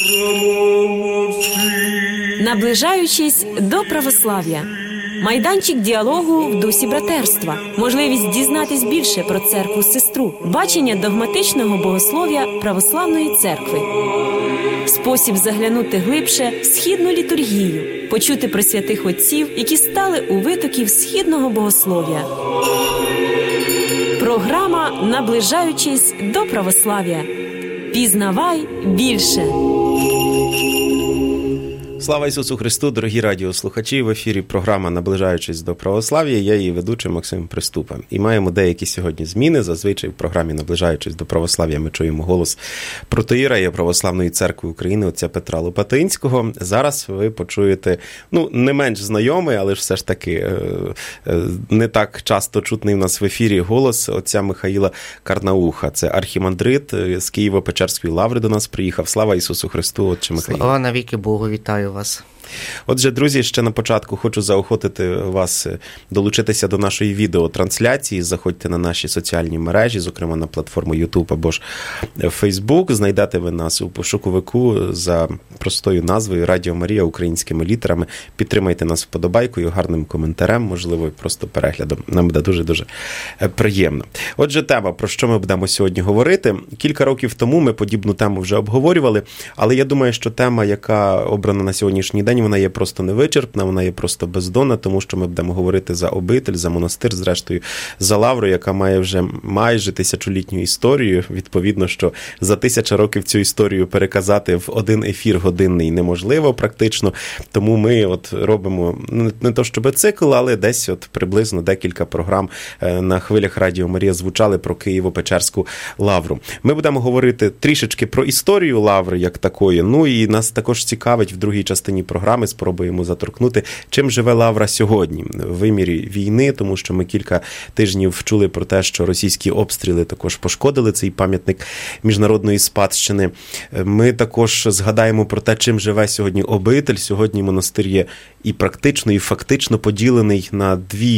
Наближаючись до православ'я. Майданчик діалогу в дусі братерства. Можливість дізнатись більше про церкву-сестру. Бачення догматичного богослов'я православної церкви. Спосіб заглянути глибше в східну літургію. Почути про святих отців, які стали у витоків східного богослов'я. Програма «Наближаючись до православ'я». Пізнавай більше. Слава Ісусу Христу, дорогі радіослухачі! В ефірі програма «Наближаючись до православ'я». Я її ведучий Максим Приступа. І маємо деякі сьогодні зміни. Зазвичай в програмі «Наближаючись до православ'я» ми чуємо голос протоієрея Православної церкви України отця Петра Лопатинського. Зараз ви почуєте, не менш знайомий, але ж все ж таки не так часто чутний в нас в ефірі голос отця Михаїла Карнауха. Це архімандрит з Києво-Печерської лаври до нас приїхав. Слава Ісусу Христу, отче Михаїл! Слава навіки Богу, вітаю вас. Отже, друзі, ще на початку хочу заохотити вас долучитися до нашої відеотрансляції. Заходьте на наші соціальні мережі, зокрема на платформу YouTube або ж Facebook. Знайдете ви нас у пошуковику за простою назвою «Радіо Марія» українськими літерами. Підтримайте нас вподобайкою, гарним коментарем, можливо, просто переглядом. Нам буде дуже-дуже приємно. Отже, тема, про що ми будемо сьогодні говорити. Кілька років тому ми подібну тему вже обговорювали, але я думаю, що тема, яка обрана на сьогоднішній день, вона є просто невичерпна, вона є просто бездонна, тому що ми будемо говорити за обитель, за монастир, зрештою, за лавру, яка має вже майже тисячолітню історію. Відповідно, що за 1000 років цю історію переказати в один ефір годинний неможливо практично, тому ми робимо не то щоб цикл, але десь приблизно декілька програм на хвилях Радіо Марія звучали про Києво-Печерську лавру. Ми будемо говорити трішечки про історію лаври як такої, і нас також цікавить в другій частині програми, спробуємо заторкнути, чим живе лавра сьогодні в вимірі війни, тому що ми кілька тижнів чули про те, що російські обстріли також пошкодили цей пам'ятник міжнародної спадщини. Ми також згадаємо про те, чим живе сьогодні обитель. Сьогодні монастир є і практично, і фактично поділений на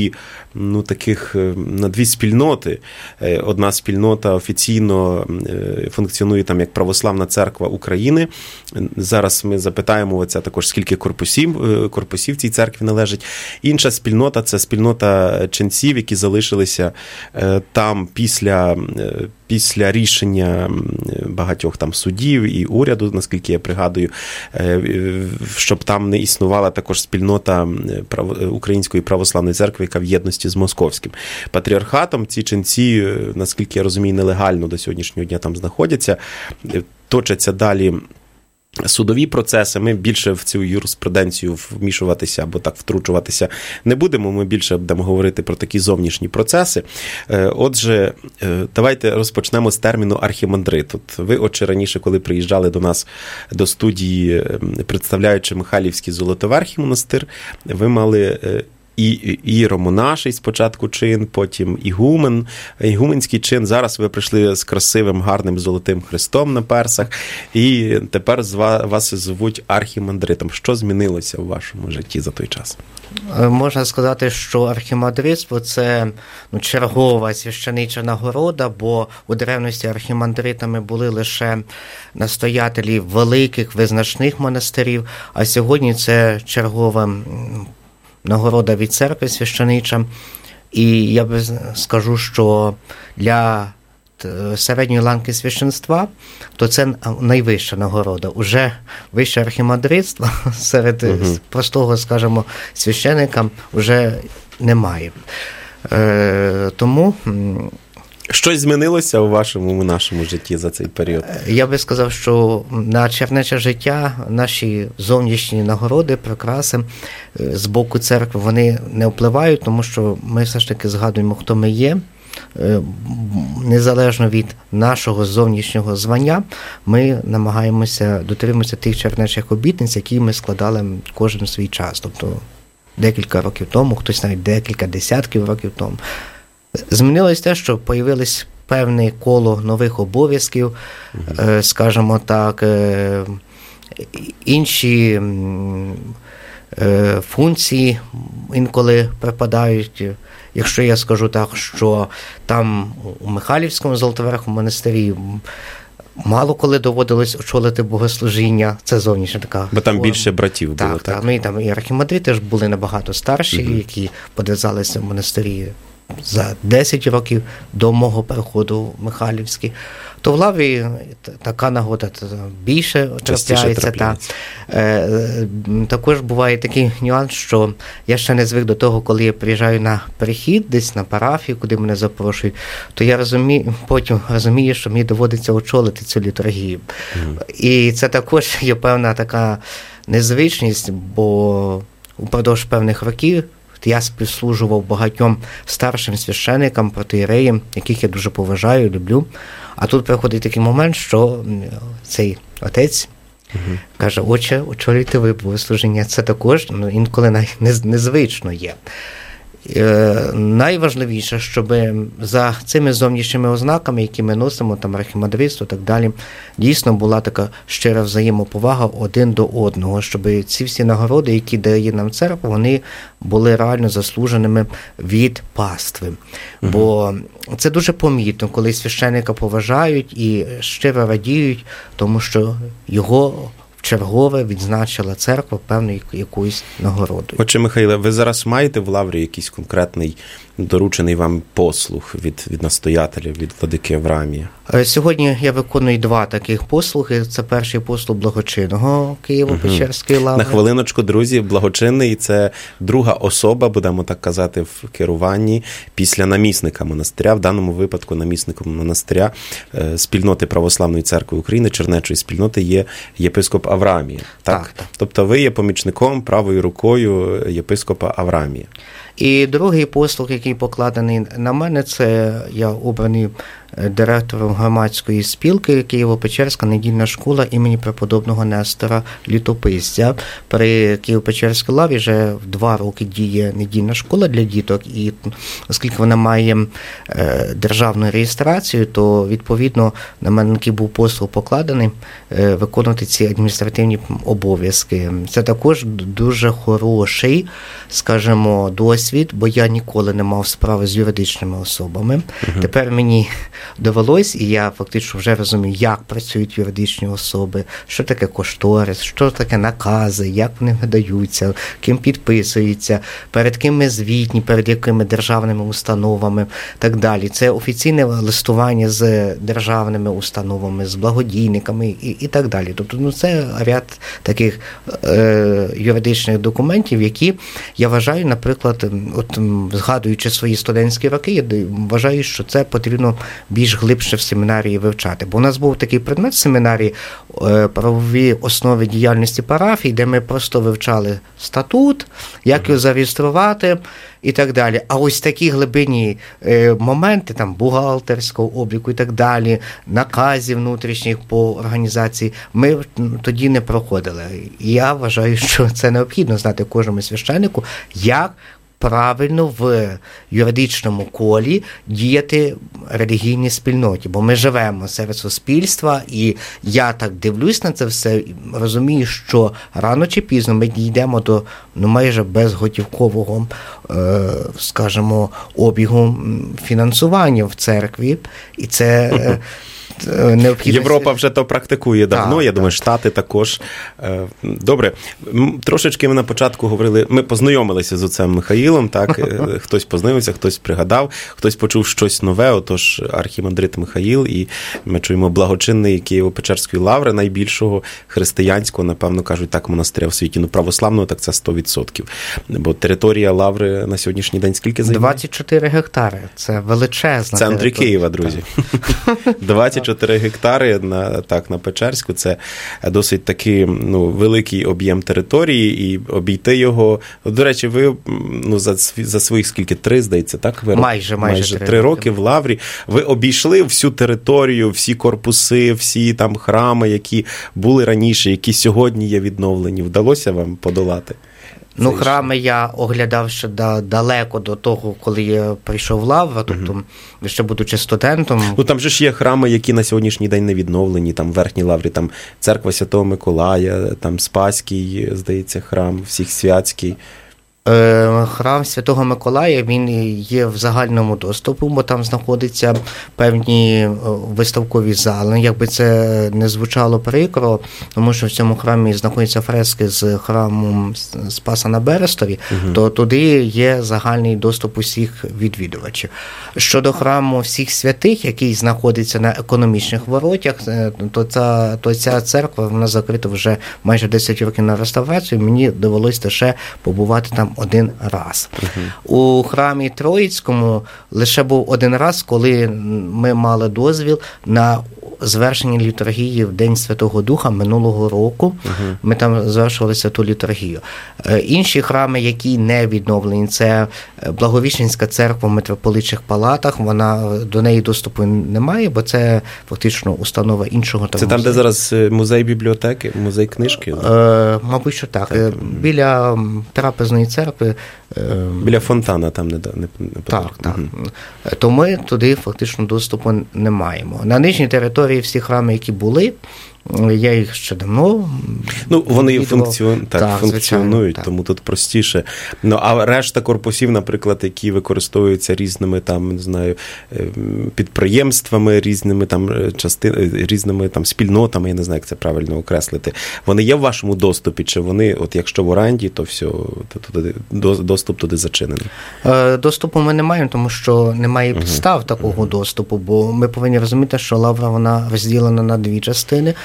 дві спільноти. Одна спільнота офіційно функціонує там як Православна церква України. Зараз ми запитаємо отця також, скільки корпусів цій церкві належить. Інша спільнота – це спільнота ченців, які залишилися там після рішення багатьох там судів і уряду, наскільки я пригадую, щоб там не існувала також спільнота Української православної церкви, яка в єдності з Московським патріархатом. Ці ченці, наскільки я розумію, нелегально до сьогоднішнього дня там знаходяться, точаться далі судові процеси. Ми більше в цю юриспруденцію вмішуватися або так втручуватися не будемо. Ми більше будемо говорити про такі зовнішні процеси. Отже, давайте розпочнемо з терміну архімандрит. Ви, отче, раніше, коли приїжджали до нас до студії, представляючи Михайлівський Золотоверхий монастир, ви мали і іеромонаший спочатку чин, потім ігуменський чин. Зараз ви прийшли з красивим, гарним золотим хрестом на персах, і тепер вас звуть архімандритом. Що змінилося в вашому житті за той час? Можна сказати, що архімандритство – це чергова священича нагорода, бо у древності архімандритами були лише настоятелі великих, визначних монастирів, а сьогодні це чергова нагорода від церкви священича. І я би скажу, що для середньої ланки священства, то це найвища нагорода. Уже вище архімандритства серед простого, скажімо, священика вже немає. Тому щось змінилося у нашому житті за цей період? Я би сказав, що на чернече життя наші зовнішні нагороди, прикраси з боку церкви, вони не впливають, тому що ми все ж таки згадуємо, хто ми є. Незалежно від нашого зовнішнього звання, ми намагаємося дотримуватися тих чернечих обітниць, які ми складали кожен свій час. Тобто декілька років тому, хтось навіть декілька десятків років тому. Змінилось те, що появилось певне коло нових обов'язків, скажімо так, інші функції інколи припадають. Якщо я скажу так, що там у Михайлівському Золотоверхому монастирі Мало коли доводилось очолити богослужіння, це зовнішня така Бо там форма. більше братів було, так? Ну і там і архімандрити ж були набагато старші, які подвизалися в монастирі за 10 років до мого переходу в Михайлівський. То в Лаврі така нагода більше трапляється. Також буває такий нюанс, що я ще не звик до того, коли я приїжджаю на перехід, десь на парафію, куди мене запрошують, то я потім розумію, що мені доводиться очолити цю літургію. І це також є певна така незвичність, бо упродовж певних років я співслужував багатьом старшим священикам, протоієреям, яких я дуже поважаю, люблю. А тут приходить такий момент, що цей отець каже: отче, очолюйте ви богослужіння. Це також інколи незвично є. Найважливіше, щоб за цими зовнішніми ознаками, які ми носимо, там архімандритство і так далі, дійсно була така щира взаємоповага один до одного, щоб ці всі нагороди, які дає нам церква, вони були реально заслуженими від пастви. Бо це дуже помітно, коли священника поважають і щиро радіють, тому що його чергове відзначила церква певною якоюсь нагородою. Отже, Михайле, ви зараз маєте в Лаврі якийсь конкретний доручений вам послуг від настоятеля, від владики Авраамія? Сьогодні я виконую 2 таких послуги. Це перший послуг благочинного Києво-Печерської лаври. На хвилиночку, друзі, благочинний – це друга особа, будемо так казати, в керуванні після намісника монастиря. В даному випадку намісником монастиря спільноти Православної церкви України, Чернечої спільноти, є єпископ Авраамія. Так? Тобто ви є помічником, правою рукою єпископа Авраамія. І другий послуг, який покладений на мене, це я обраний директором громадської спілки Києво-Печерська недільна школа імені преподобного Нестора Літописця. При Києво-Печерській лаврі вже 2 роки діє недільна школа для діток, і оскільки вона має державну реєстрацію, то відповідно на мене який був послуг покладений виконувати ці адміністративні обов'язки. Це також дуже хороший, скажімо, досвід, бо я ніколи не мав справи з юридичними особами. Тепер мені довелось, і я фактично вже розумію, як працюють юридичні особи, що таке кошторис, що таке накази, як вони видаються, ким підписуються, перед ким ми звітні, перед якими державними установами, так далі. Це офіційне листування з державними установами, з благодійниками і так далі. Тобто, це ряд таких юридичних документів, які я вважаю, наприклад, от згадуючи свої студентські роки, я вважаю, що це потрібно більш глибше в семінарії вивчати. Бо у нас був такий предмет в семінарії правові основи діяльності парафій, де ми просто вивчали статут, як його зареєструвати і так далі. А ось такі глибинні моменти, там, бухгалтерського обліку і так далі, наказів внутрішніх по організації, ми тоді не проходили. І я вважаю, що це необхідно знати кожному священнику, як правильно в юридичному колі діяти релігійній спільноті, бо ми живемо серед суспільства, і я так дивлюсь на це все, розумію, що рано чи пізно ми дійдемо до майже безготівкового, скажімо, обігу фінансування в церкві, і це необхідно. Європа вже то практикує давно, я думаю, Штати також. Добре, трошечки ми на початку говорили, ми познайомилися з отцем Михаїлом, так, хтось познайомився, хтось пригадав, хтось почув щось нове, отож архімандрит Михаїл, і ми чуємо благочинний Києво-Печерської лаври, найбільшого християнського, напевно, кажуть так, монастиря в світі, православного, так це 100%. Бо територія лаври на сьогоднішній день скільки займає? 24 гектари, це величезна територія. Центр Києва, друзі. 24 гектари на Печерську, це досить такий великий об'єм території, і обійти його, до речі, ви за своїх скільки, 3, здається, так? Ви майже 3 роки в лаврі. Ви обійшли всю територію, всі корпуси, всі там храми, які були раніше, які сьогодні є відновлені. Вдалося вам подолати? Храми я оглядав ще далеко до того, коли я прийшов в лавру, тобто ще будучи студентом. Там же ж є храми, які на сьогоднішній день не відновлені, там в Верхній Лаврі, там церква Святого Миколая, там Спаський, здається, храм, всіх святський. Храм Святого Миколая, він є в загальному доступу, бо там знаходяться певні виставкові зали. Якби це не звучало прикро, тому що в цьому храмі знаходяться фрески з храму Спаса на Берестові, то туди є загальний доступ усіх відвідувачів. Щодо храму всіх святих, який знаходиться на економічних воротях, то ця церква, вона закрита вже майже 10 років на реставрацію, мені довелося лише побувати там один раз. У храмі Троїцькому лише був один раз, коли ми мали дозвіл на звершення літургії в День Святого Духа минулого року. Ми там звершували святу літургію. Інші храми, які не відновлені, це Благовіщенська церква в митрополитчих палатах, до неї доступу немає, бо це фактично установа іншого. Це там, де зараз музей бібліотеки, музей книжки? Мабуть, що так. Біля трапезної церкви. Біля фонтана там не так. То ми туди фактично доступу не маємо. На нижній території всі храми, які були, я їх ще давно. Вони функціонують, тому тут простіше. А решта корпусів, наприклад, які використовуються різними там, не знаю, підприємствами, різними там спільнотами, я не знаю, як це правильно окреслити. Вони є в вашому доступі, чи вони, от якщо в оренді, то все, доступ туди зачинений? Доступу ми не маємо, тому що немає підстав такого доступу, бо ми повинні розуміти, що Лавра, вона розділена на дві частини.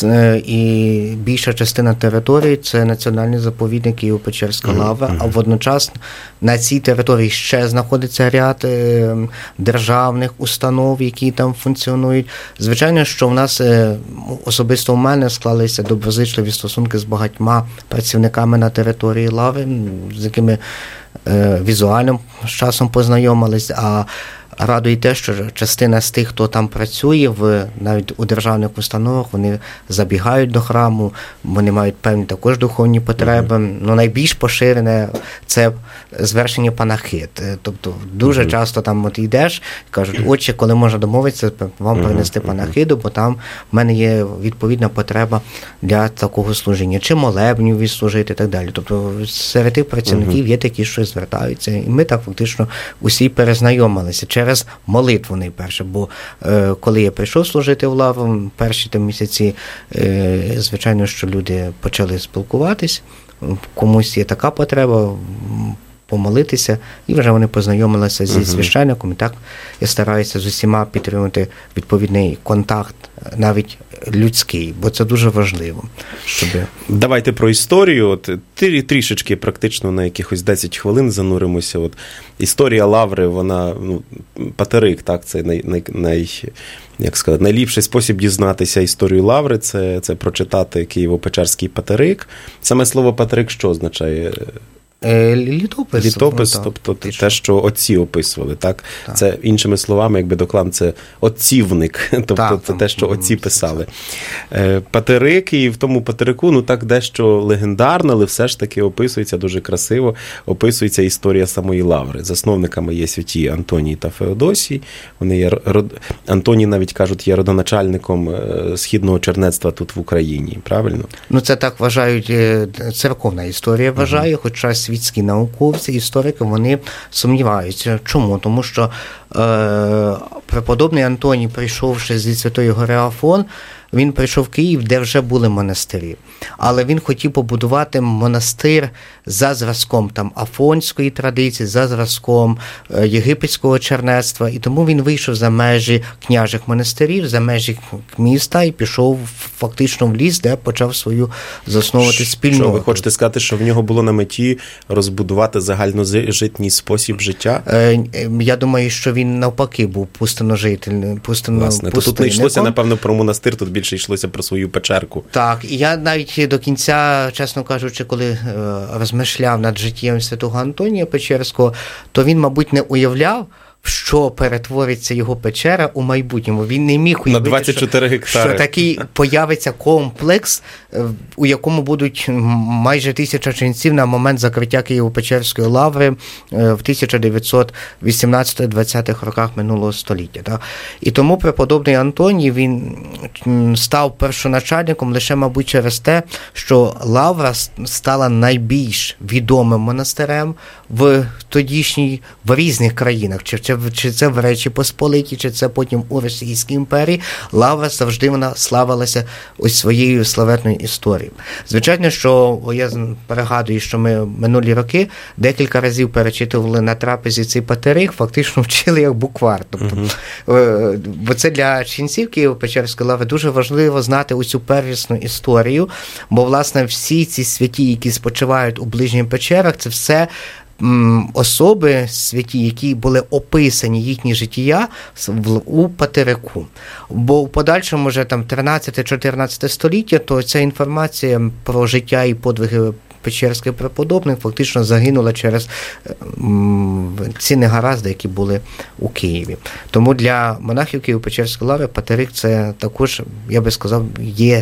І більша частина території – це національний заповідник Києво-Печерська Лавра, а водночас на цій території ще знаходиться ряд державних установ, які там функціонують. Звичайно, що в нас, особисто в мене, склалися доброзичливі стосунки з багатьма працівниками на території Лаври, з якими візуально з часом познайомились, а радує те, що частина з тих, хто там працює, навіть у державних установах, вони забігають до храму, вони мають певні також духовні потреби. Найбільш поширене – це звершення панахид. Тобто дуже часто там от йдеш, кажуть, отче, коли можна домовитися, вам принести панахиду, бо там в мене є відповідна потреба для такого служіння. Чи молебню відслужити і так далі. Тобто серед тих працівників є такі, що звертаються. І ми так фактично усі перезнайомилися через молитву найперше, бо коли я прийшов служити в Лавру, перші там місяці, звичайно, що люди почали спілкуватись, комусь є така потреба помолитися, і вже вони познайомилися зі священником, і так я стараюся з усіма підтримувати відповідний контакт, навіть людський, бо це дуже важливо. Давайте про історію. Трішечки практично на якихось 10 хвилин зануримося. Історія Лаври, вона, патерик, так, це найліпший спосіб дізнатися історію Лаври, це прочитати Києво-Печерський патерик. Саме слово патерик що означає? Літопис, тобто те, що отці описували, так? Це, іншими словами, якби доклад, це отцівник, тобто це те, що отці писали. Патерик, і в тому патерику, так дещо легендарно, але все ж таки описується дуже красиво, описується історія самої Лаври. Засновниками є святі Антоній та Феодосій. Вони є, Антоній, навіть кажуть, є родоначальником східного чернецтва тут в Україні, правильно? Це так вважають, церковна історія вважає, хоча світські науковці, історики, вони сумніваються. Чому? Тому що преподобний Антоній, прийшовши зі Святої Гори Афон, він прийшов в Київ, де вже були монастирі. Але він хотів побудувати монастир за зразком афонської традиції, за зразком єгипетського чернецтва. І тому він вийшов за межі княжих монастирів, за межі міста і пішов фактично в ліс, де почав свою засновувати спільноту. Що, ви хочете сказати, що в нього було на меті розбудувати загальножитній спосіб життя? Я думаю, що він навпаки був пустиножительним. Власне, тут не йшлося, напевно, про монастир, тут більше йшлося про свою печерку. Так, і я навіть до кінця, чесно кажучи, коли розмишляв над життям святого Антонія Печерського, то він, мабуть, не уявляв що перетвориться його печера у майбутньому. Він не міг уявити, на 24 гектари. Що такий появиться комплекс, у якому будуть майже 1000 ченців на момент закриття Києво-Печерської лаври в 1918-20-х роках минулого століття. Так? І тому преподобний Антоній, він став першоначальником лише, мабуть, через те, що лавра стала найбільш відомим монастирем в різних країнах, чи це в Речі Посполитій, чи це потім у Російській імперії, лавра завжди вона славилася ось своєю славетною історією. Звичайно, що я пригадую, що ми минулі роки декілька разів перечитували на трапезі цей патерик, фактично вчили як буквар. Тобто, бо це для ченців Києво-Печерської лаври дуже важливо знати ось цю первісну історію, бо, власне, всі ці святі, які спочивають у ближніх печерах, це все особи святі, які були описані їхні життя у патерику. Бо в подальшому вже там 13-14 століття, то ця інформація про життя і подвиги печерських преподобних фактично загинула через ці негаразди, які були у Києві. Тому для монахів Києво-Печерської лаври патерик це також, я би сказав, є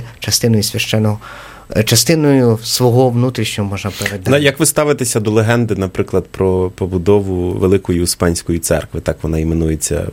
частиною свого внутрішнього, можна передати. Як ви ставитеся до легенди, наприклад, про побудову Великої Успенської церкви, так вона іменується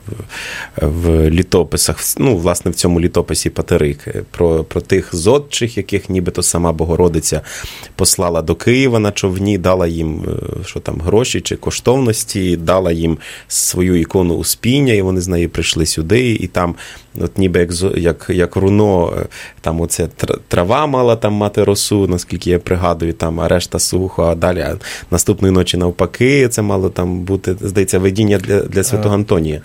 в літописах, власне, в цьому літописі Патерик, про тих зодчих, яких нібито сама Богородиця послала до Києва на човні, дала їм гроші чи коштовності, дала їм свою ікону Успіння, і вони з нею прийшли сюди, і там от ніби як руно, там оце трава мала там мати росу, наскільки я пригадую, там, а решта сухо, а далі наступної ночі навпаки, це мало там бути, здається, видіння для святого Антонія.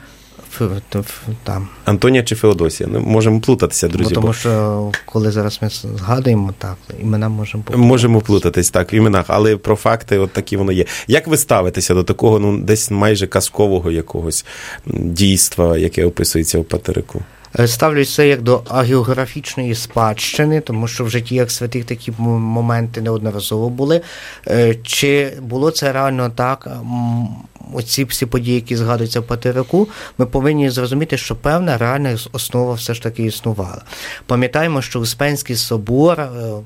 Там. Антонія чи Феодосія? Можемо плутатися, друзі. Тому що, коли зараз ми згадуємо, так, імена можемо плутатися. Можемо плутатись, так, в іменах, але про факти от такі воно є. Як ви ставитеся до такого, десь майже казкового якогось дійства, яке описується у Патерику? Ставлюсь це як до агеографічної спадщини, тому що в житті як святих такі моменти неодноразово були. Чи було це реально так? Оці всі події, які згадуються в Патерику, ми повинні зрозуміти, що певна реальна основа все ж таки існувала. Пам'ятаємо, що Успенський собор,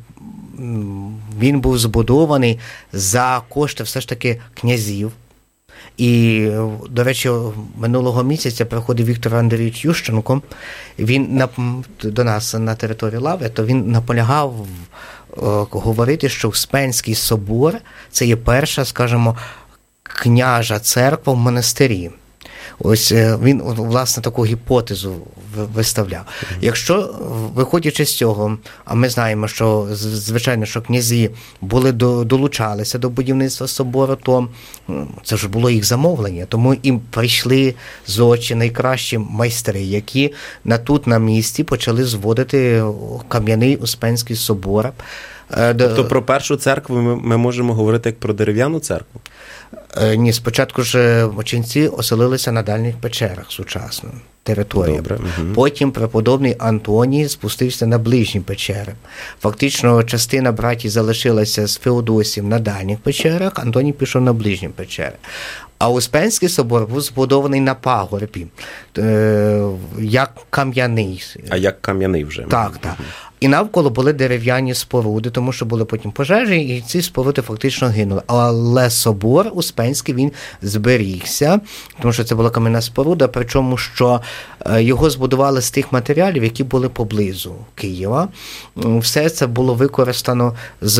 він був збудований за кошти все ж таки князів. І, до речі, минулого місяця приходив Віктор Андрійович Ющенко, він до нас на території Лаври, то він наполягав говорити, що Успенський собор – це є перша, скажімо, княжа церква в монастирі. Ось він, власне, таку гіпотезу виставляв. Якщо, виходячи з цього, а ми знаємо, що, звичайно, що князі долучалися до будівництва собору, то це ж було їх замовлення. Тому їм прийшли з очі найкращі майстри, які на місці почали зводити кам'яний Успенський собор. Тобто про першу церкву ми можемо говорити як про дерев'яну церкву? Ні, спочатку ж ченці оселилися на дальніх печерах сучасно, території. Добре. Угу. Потім преподобний Антоній спустився на ближні печери. Фактично, частина братів залишилася з Феодосієм на дальніх печерах, Антоній пішов на ближні печери. А Успенський собор був збудований на пагорбі, як кам'яний. А як кам'яний вже. Так, так. І навколо були дерев'яні споруди, тому що були потім пожежі, і ці споруди фактично гинули. Але собор Успенський, він зберігся, тому що це була кам'яна споруда, причому, що його збудували з тих матеріалів, які були поблизу Києва. Все це було використано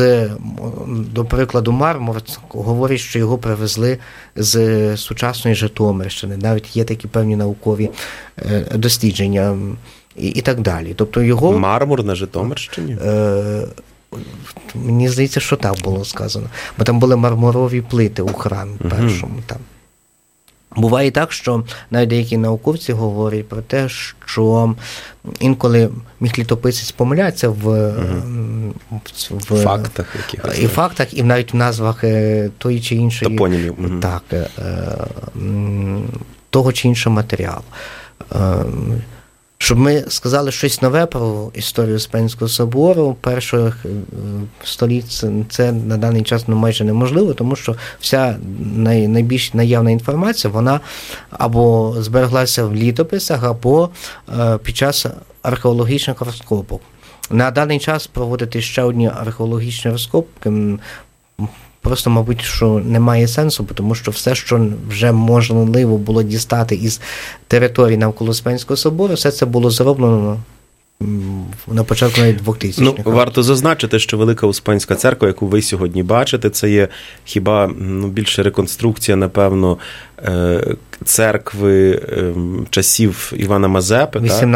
до прикладу, мармур, говорять, що його привезли з сучасної Житомирщини. Навіть є такі певні наукові дослідження. І так далі. Тобто його... Мармур на Житомирщині? Мені здається, що так було сказано. Бо там були мармурові плити у храмі першому. Там. Буває так, що навіть деякі науковці говорять про те, що інколи міг літописець помилятися в фактах якихось. І в фактах, і навіть в назвах тої чи іншої... Топонімів. Так. Того чи іншого матеріалу. щоб ми сказали щось нове про історію Успенського собору перших століть, це на даний час майже неможливо, тому що вся найбільш наявна інформація, вона або збереглася в літописах, або під час археологічних розкопок. На даний час проводити ще одні археологічні розкопки просто, мабуть, що немає сенсу, тому що все, що вже можливо було дістати із території навколо Успенського собору, все це було зроблено на початку навіть 2000-х років. Варто зазначити, що Велика Успенська церква, яку ви сьогодні бачите, це є хіба більше реконструкція, напевно, церкви часів Івана Мазепи,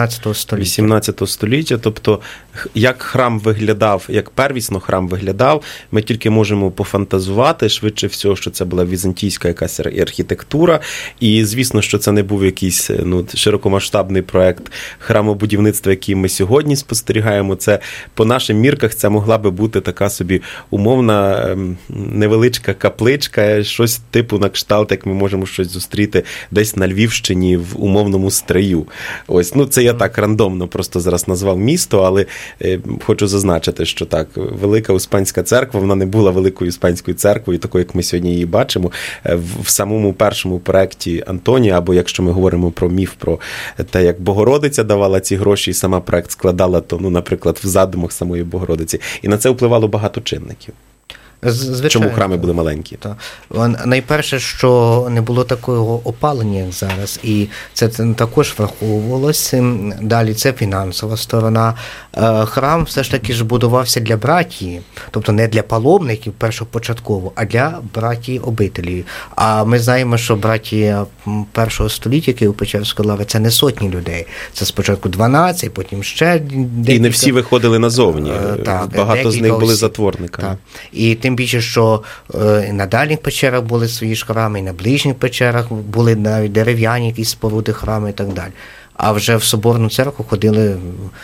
18 століття. Тобто, як храм виглядав, як первісно храм виглядав, ми тільки можемо пофантазувати, швидше всього, що це була візантійська якась архітектура, і, звісно, що це не був якийсь широкомасштабний проект храмобудівництва, який ми сьогодні спостерігаємо. Це, по нашим мірках, це могла би бути така собі умовна невеличка капличка, щось типу на кшталт, як ми можемо щось зустріти десь на Львівщині в умовному Стрию. Ось, це я так рандомно просто зараз назвав місто, але хочу зазначити, що так, Велика Успенська церква, вона не була Великою Успенською церквою, такою, як ми сьогодні її бачимо. В самому першому проекті Антонія, або якщо ми говоримо про міф, про те, як Богородиця давала ці гроші, і сама проект складала, то, наприклад, в задумах самої Богородиці. І на це впливало багато чинників. Звичайно, чому храми були маленькі? Так. Найперше, що не було такого опалення, як зараз, і це також враховувалося. Далі це фінансова сторона. Храм все ж таки ж будувався для братії, тобто не для паломників першопочатково, а для братії обителі. А ми знаємо, що братія першого століття Києво-Печерської лаври – це не сотні людей. Це спочатку 12, потім ще декілька. І не всі виходили назовні. Так, багато з них були затворниками. Так. І тим більше, що на дальніх печерах були свої ж храми, і на ближніх печерах були навіть дерев'яні якісь споруди, храми і так далі. А вже в соборну церкву ходили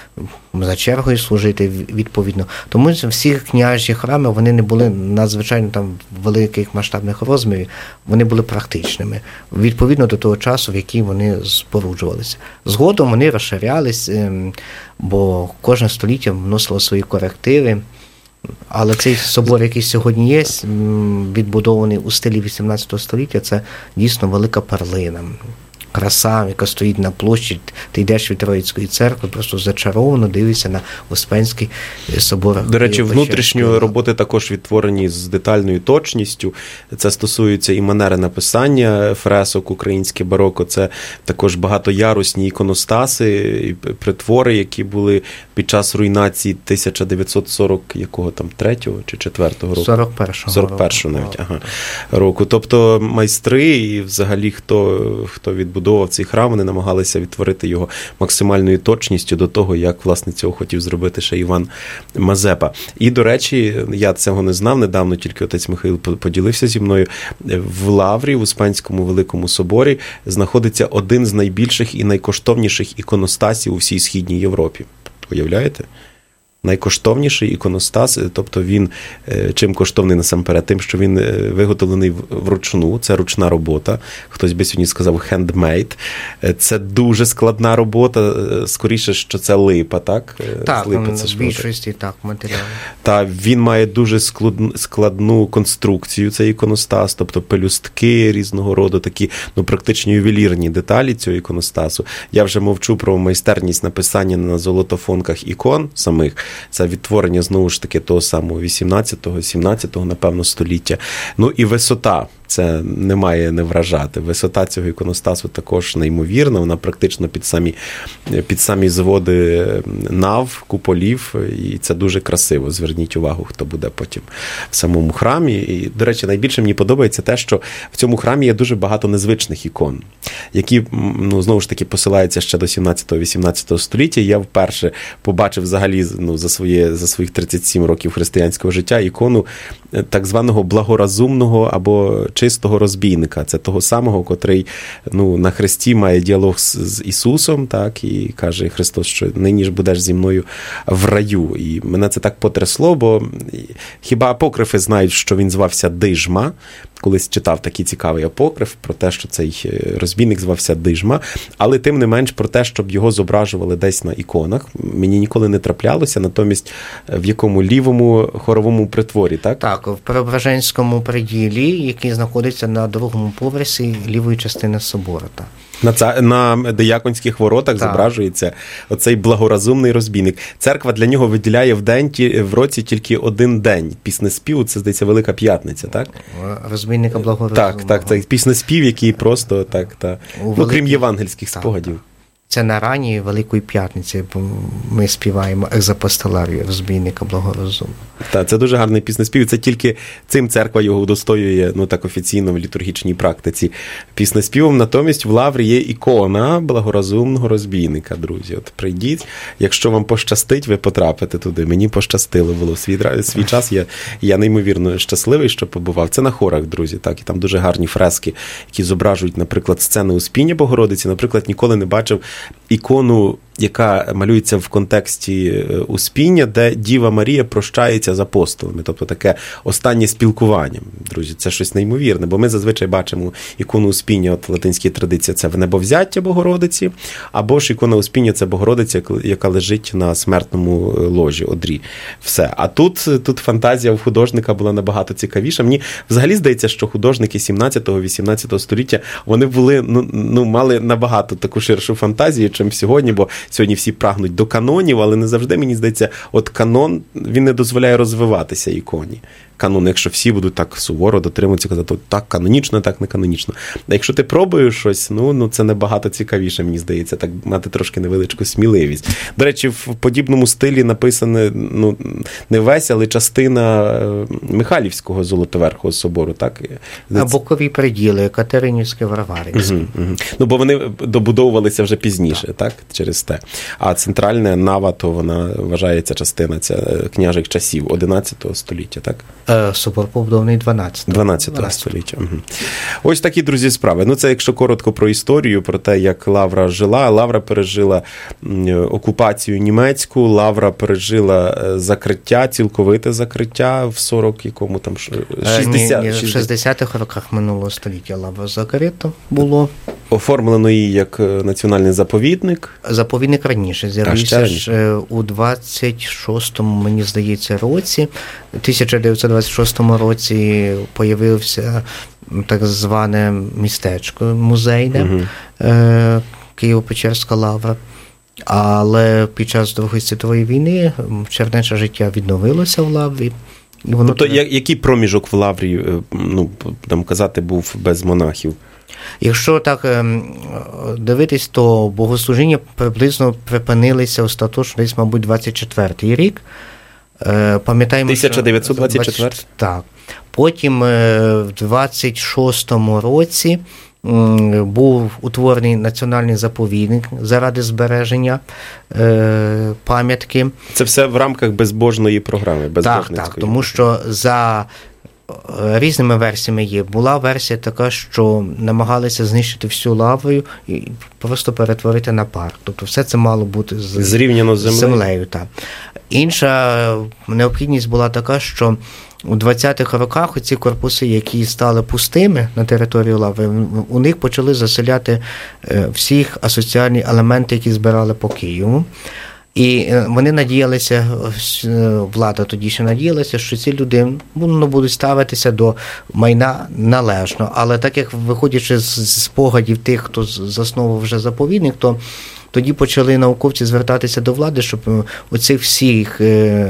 за чергою служити відповідно. Тому всі княжі храми, вони не були надзвичайно там великих масштабних розмірів, вони були практичними, відповідно до того часу, в який вони споруджувалися. Згодом вони розширялись, бо кожне століття вносило свої корективи. Але цей собор, який сьогодні є, відбудований у стилі 18 століття, це дійсно велика перлина. Краса, яка стоїть на площі, ти йдеш від Троїцької церкви, просто зачаровано дивишся на Успенський собор. До речі, внутрішньої роботи також відтворені з детальною точністю. Це стосується і манери написання фресок, українське бароко, це також багатоярусні іконостаси, і притвори, які були під час руйнації 1943 чи 4-го року? 41-го навіть, року. Тобто майстри і взагалі хто відбудовував цей храм, вони намагалися відтворити його максимальною точністю до того, як, власне, цього хотів зробити ще Іван Мазепа. І, до речі, я цього не знав, недавно тільки отець Михаїл поділився зі мною, в Лаврі, в Успенському Великому соборі, знаходиться один з найбільших і найкоштовніших іконостасів у всій Східній Європі. Уявляєте? Найкоштовніший іконостас, тобто він, чим коштовний насамперед? Тим, що він виготовлений вручну, це ручна робота, хтось би сьогодні сказав handmade, це дуже складна робота, скоріше, що це липа, так? Так, в більшості так, матеріали. Так, він має дуже складну конструкцію, цей іконостас, тобто пелюстки різного роду, такі, практично ювелірні деталі цього іконостасу. Я вже мовчу про майстерність написання на золотофонках ікон самих. Це відтворення, знову ж таки, того самого 18-го, 17-го, напевно, століття. І висота. Це не має не вражати. Висота цього іконостасу також неймовірна, вона практично під самі зводи нав, куполів, і це дуже красиво. Зверніть увагу, хто буде потім в самому храмі. І, до речі, найбільше мені подобається те, що в цьому храмі є дуже багато незвичних ікон, які, знову ж таки, посилаються ще до 17-18 століття. Я вперше побачив взагалі за своїх 37 років християнського життя ікону так званого благорозумного або чистого розбійника. Це того самого, котрий на хресті має діалог з Ісусом, так, і каже Христос, що нині ж будеш зі мною в раю. І мене це так потрясло, бо хіба апокрифи знають, що він звався Дижма. Колись читав такий цікавий апокриф про те, що цей розбійник звався Дижма, але тим не менш про те, щоб його зображували десь на іконах, мені ніколи не траплялося, натомість в якому лівому хоровому притворі, так? Так, в Преображенському приділі, який знаходиться на другому поверсі лівої частини собору. Так. На Дияконських воротах зображується оцей благорозумний розбійник. Церква для нього виділяє в році тільки один день. Піснеспів, це, здається, Велика П'ятниця, так? Розбійника благорозумного. Так. Піснеспів, який просто, крім євангельських спогадів. Це на рані Великої П'ятниці, бо ми співаємо екзапостоларію розбійника благорозумного. Так, це дуже гарний піснеспів. Це тільки цим церква його удостоює, так офіційно в літургічній практиці. Піснеспівом натомість в лаврі є ікона благорозумного розбійника, друзі. От прийдіть, якщо вам пощастить, ви потрапите туди. Мені пощастило було. Свій час я неймовірно щасливий, що побував. Це на хорах, друзі, так, і там дуже гарні фрески, які зображують, наприклад, сцени Успіння Богородиці. Наприклад, ніколи не бачив ікону, яка малюється в контексті Успіння, де Діва Марія прощається з апостолами. Тобто таке останнє спілкування. Друзі, це щось неймовірне, бо ми зазвичай бачимо ікону Успіння, от в латинській традиції, це Внебовзяття Богородиці, або ж ікона Успіння – це Богородиця, яка лежить на смертному ложі, одрі. Все. А тут фантазія в художника була набагато цікавіша. Мені взагалі здається, що художники 17-18 століття, вони були, мали набагато таку ширшу фантазію, чим сьогодні, бо сьогодні всі прагнуть до канонів, але не завжди, мені здається, от канон, він не дозволяє розвиватися іконі. Канон, якщо всі будуть так суворо дотримуватися, казати, так канонічно, так не канонічно. А якщо ти пробуєш щось, це набагато цікавіше, мені здається, так мати трошки невеличку сміливість. До речі, в подібному стилі написане, не весь, але частина Михайлівського Золотоверхого собору, так? А бокові приділи, Катеринівське, Варварівське. Бо вони добудовувалися вже пізніше, так? Через те. А центральна нава, то вона вважається частина княжих часів 11 століття, так? Собор побудований 12 століття. Ось такі, друзі, справи. Це якщо коротко про історію, про те, як Лавра жила. Лавра пережила окупацію німецьку, Лавра пережила закриття, цілковите закриття в 40-якому там 60-х роках минулого століття Лавра закрита було. Оформлено її як національний заповідник. Заповідник раніше з'явився ж у 26-му, мені здається, році. У 1926 році появився так зване містечко музейне, Києво-Печерська Лавра. Але під час Другої світової війни чернече життя відновилося в Лаврі. Тобто, який проміжок в Лаврі, там казати, був без монахів? Якщо так дивитись, то богослужіння приблизно припинилися остаточно десь, мабуть, 24-й рік. Пам'ятаємо, 1924? Так. Потім в 26-му році був утворений національний заповідник заради збереження пам'ятки. Це все в рамках безбожної програми, безбожницької. Так, тому що за різними версіями є. Була версія така, що намагалися знищити всю Лавру і просто перетворити на парк. Тобто все це мало бути зрівняно з землею. Так. Інша необхідність була така, що у 20-х роках оці корпуси, які стали пустими на території Лаври, у них почали заселяти всіх асоціальні елементи, які збирали по Києву. І вони надіялися, влада тоді ще надіялася, що ці люди будуть ставитися до майна належно. Але так як, виходячи з спогадів тих, хто засновував вже заповідник, то тоді почали науковці звертатися до влади, щоб оцих всіх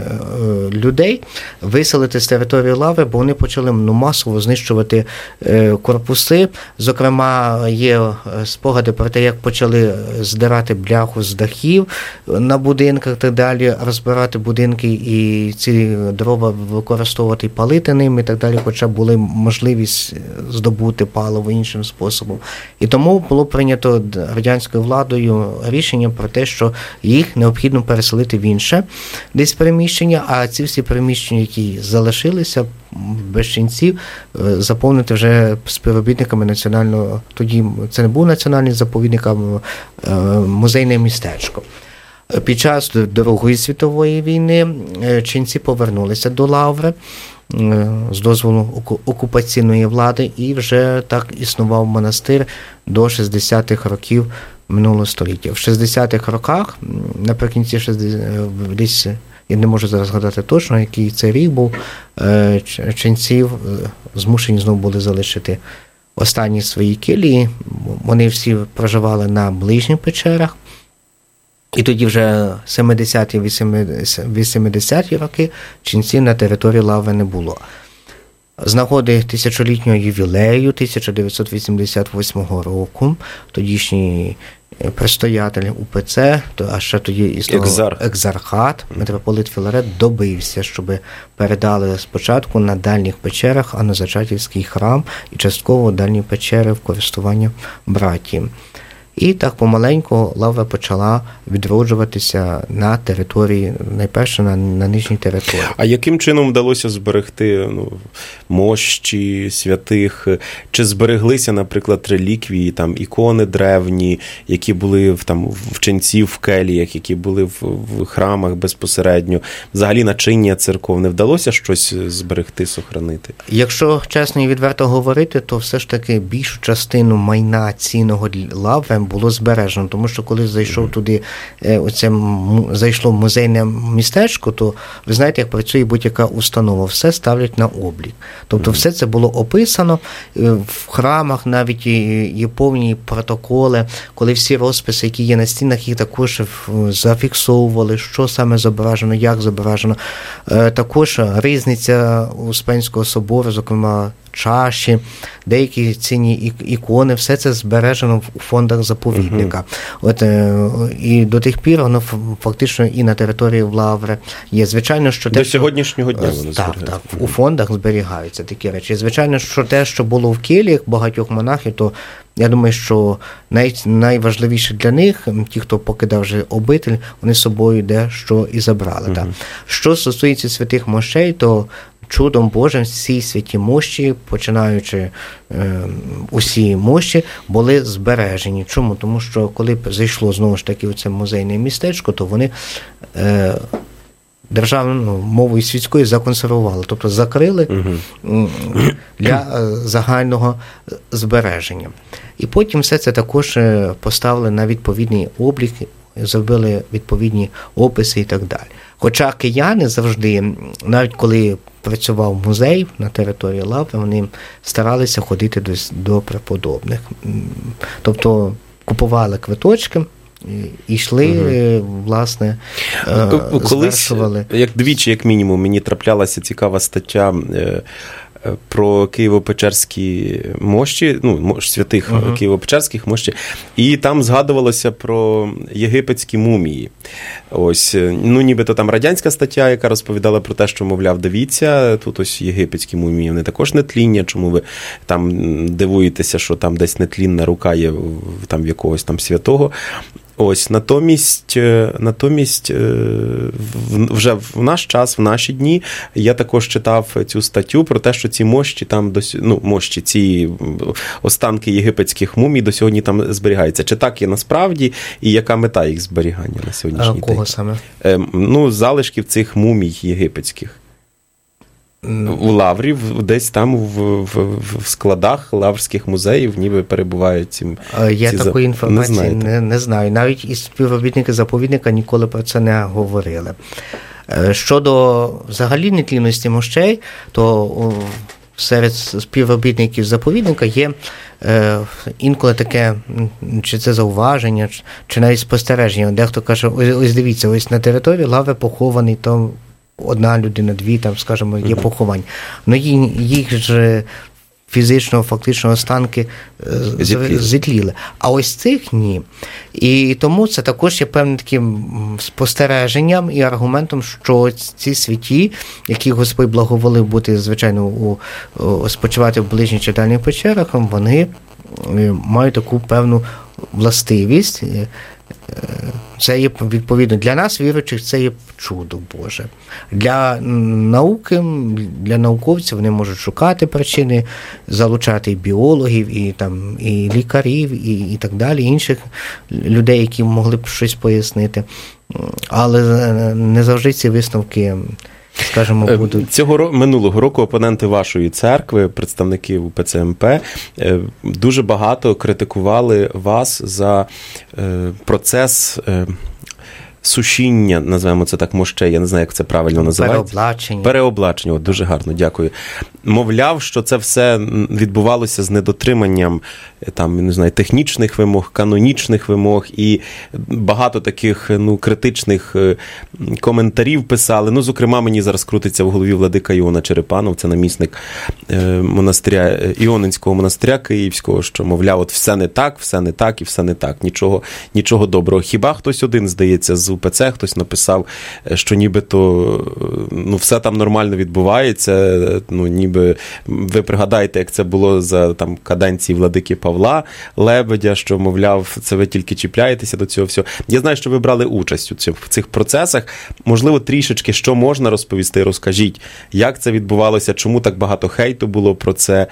людей виселити з території Лаври, бо вони почали масово знищувати корпуси. Зокрема, є спогади про те, як почали здирати бляху з дахів на будинках, так далі, розбирати будинки і ці дрова використовувати і палити ними, і так далі, хоча були можливість здобути паливо іншим способом. І тому було прийнято радянською владою рішення про те, що їх необхідно переселити в інше десь приміщення, а ці всі приміщення, які залишилися без ченців, заповнити вже співробітниками національного, тоді це не був національний заповідник, а музейне містечко. Під час Другої світової війни ченці повернулися до Лаври з дозволу окупаційної влади, і вже так існував монастир до 60-х років минулого століття. В 60-х роках, наприкінці 60-х, десь, я не можу зараз згадати точно, який це рік був, ченців змушені знову були залишити останні свої келії. Вони всі проживали на ближніх печерах. І тоді вже 70-ті, 80-ті роки ченців на території Лаври не було. З нагоди тисячолітнього ювілею 1988 року тодішній предстоятель УПЦ, а ще тоді існував екзархат, митрополит Філарет, добився, щоб передали спочатку на дальніх печерах Аннозачатівський храм і частково дальні печери в користування братії. І так помаленьку Лавра почала відроджуватися на території, найперше на нижній території. А яким чином вдалося зберегти мощі святих? Чи збереглися, наприклад, реліквії, там, ікони древні, які були в ченців в келіях, які були в храмах безпосередньо? Взагалі начиння церковне вдалося щось зберегти, сохранити? Якщо чесно і відверто говорити, то все ж таки більшу частину майна цінного Лаври було збережено, тому що коли зайшов туди, зайшло в музейне містечко, то ви знаєте, як працює будь-яка установа, все ставлять на облік. Тобто все це було описано, в храмах навіть є повні протоколи, коли всі розписи, які є на стінах, їх також зафіксовували, що саме зображено, як зображено. Також різниця Успенського собору, зокрема, чаші, деякі цінні ікони, все це збережено в фондах заповідника. І до тих пір воно фактично і на території Лаври є. Звичайно, що до сьогоднішнього дня воно зберігається. Так, у фондах зберігаються такі речі. Звичайно, що те, що було в келіях багатьох монахів, то я думаю, що найважливіше для них, ті, хто покидав вже обитель, вони з собою дещо і забрали. Так. Що стосується святих мощей, то чудом Божим всі святі мощі, починаючи усі мощі, були збережені. Чому? Тому що коли зайшло знову ж таки оце музейне містечко, то вони державну мовою світською законсервували, тобто закрили для загального збереження. І потім все це також поставили на відповідний облік, зробили відповідні описи і так далі. Хоча кияни завжди, навіть коли працював музей на території Лаври, вони старалися ходити до преподобних. Тобто купували квиточки і йшли, власне, звершували. Як двічі, як мінімум, мені траплялася цікава стаття про Києво-Печерські мощі, святих Києво-Печерських мощі, і там згадувалося про єгипетські мумії. Ось, нібито там радянська стаття, яка розповідала про те, що, мовляв, дивіться, тут ось єгипетські мумії, вони також нетління, чому ви там дивуєтеся, що там десь нетлінна рука є там в якогось там святого. Ось, натомість вже в наш час, в наші дні, я також читав цю статтю про те, що ці мощі там, ці останки єгипетських мумій до сьогодні там зберігаються. Чи так є насправді, і яка мета їх зберігання на сьогоднішній день? Кого саме? Залишків цих мумій єгипетських. У Лаврі, десь там в складах лаврських музеїв ніби перебувають ці... Я такої інформації не знаю. Навіть і співробітники заповідника ніколи про це не говорили. Щодо взагалі нетлінності мощей, то серед співробітників заповідника є інколи таке, чи це зауваження, чи навіть спостереження. Дехто каже, ось дивіться, ось на території Лаври похований там одна людина, дві, там, скажімо, є поховань. Ну, їх ж фізично, фактично останки зітліли. А ось цих ні. І тому це також є певним таким спостереженням і аргументом, що ці святі, які Господь благоволив бути, звичайно, спочивати в ближніх чи дальніх печерах, вони мають таку певну властивість, це є, відповідно, для нас, віруючих, це є чудо Боже. Для науки, для науковців вони можуть шукати причини, залучати і біологів, і лікарів, і так далі, інших людей, які могли б щось пояснити. Але не завжди ці висновки, скажімо, будуть. Минулого року опоненти вашої церкви, представники УПЦ МП, дуже багато критикували вас за процес сушіння, називаємо це так, мощей, я не знаю, як це правильно називається. Переоблачення, дуже гарно, дякую. Мовляв, що це все відбувалося з недотриманням не знаю, технічних вимог, канонічних вимог, і багато таких критичних коментарів писали. Зокрема, мені зараз крутиться в голові владика Іона Черепанов, це намісник монастиря, Іонинського монастиря Київського, що, мовляв, от все не так і все не так, нічого доброго. Хіба хтось один, здається, з УПЦ, хтось написав, що нібито все там нормально відбувається, ніби ви пригадаєте, як це було за каденції владики Павла Лебедя, що, мовляв, це ви тільки чіпляєтеся до цього всього. Я знаю, що ви брали участь в цих процесах. Можливо, трішечки, що можна розповісти, розкажіть, як це відбувалося, чому так багато хейту було про це,